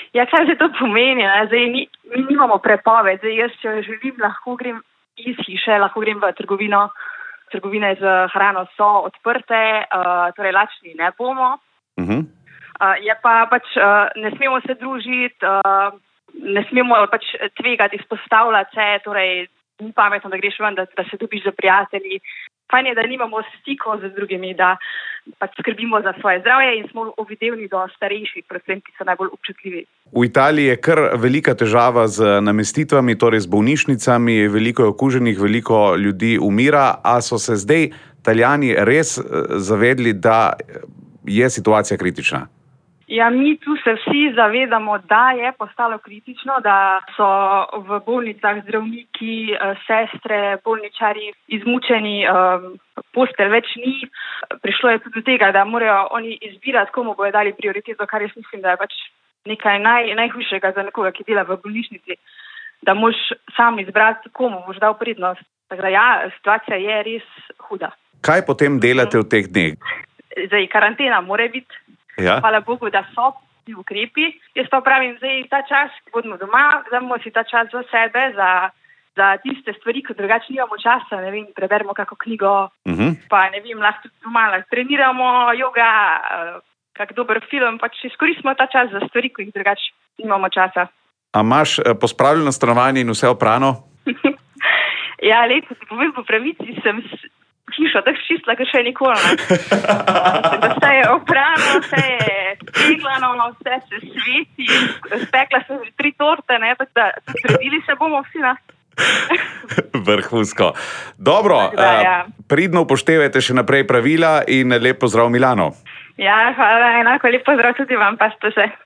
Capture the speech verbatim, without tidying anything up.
Ja, kaj se to pomeni? Ne? Zdaj, mi, mi nimamo prepoved. Zdaj, jaz, če želim, lahko grem iz hiše, lahko grem v trgovino. Trgovine z hrano so odprte, uh, torej lačni ne bomo. Uh-huh. Uh, je pa pač, uh, ne smemo se družiti, uh, ne smemo pač tvegati, izpostavljati se, torej ni pametno, da greš ven, da, da se dobiš z prijatelji. Fajn je, da nimamo stikov z drugimi, da pač skrbimo za svoje zdravje in smo uvidevni do starejših, predvsem, ki so najbolj občutljivi. V Italiji je kar velika težava z namestitvami, torej z bolnišnicami, veliko je okuženih, veliko ljudi umira. A so se zdaj Italijani res zavedli, da je situacija kritična? Ja, mi tu se vsi zavedamo, da je postalo kritično, da so v bolnicah zdravniki, sestre, bolničari izmučeni, postelj več ni. Prišlo je tudi do tega, da morajo oni izbirati, komu bojo dali prioriteto, kar jaz mislim, da je pač nekaj naj, najhujšega za nekoga, ki dela v bolnišnici, da moš sam izbrati, komu boš dal prednost. Tako da ja, situacija je res huda. Kaj potem delate v teh dneh? Zdaj, karantena mora biti. Ja. Hvala Bogu, da so ti ukrepi. Jaz pa pravim, zdaj ta čas, bodimo doma, vzamemo si ta čas za sebe, za, za tiste stvari, ko drugače nimamo časa, ne vem, preberemo kako knjigo, uh-huh. pa ne vem, lahko tudi doma treniramo, joga, kak dober film, pač izkoristimo ta čas za stvari, ko jih drugače nimamo časa. A imaš pospravljeno stanovanje in vse oprano? Ja, lepo, ti povem po pravici, sem hišo tako čistila, kot še nikoli. Vse je oprano, vse je teglano, vse se sveti. Spekla sem že tri torte, ne, tako da sredili se bomo vsi na. Vrhunsko. Dobro, da, ja. Pridno upoštevajte še naprej pravila in lep pozdrav Milano. Ja, hvala, enako lep pozdrav tudi vam, pa ste se.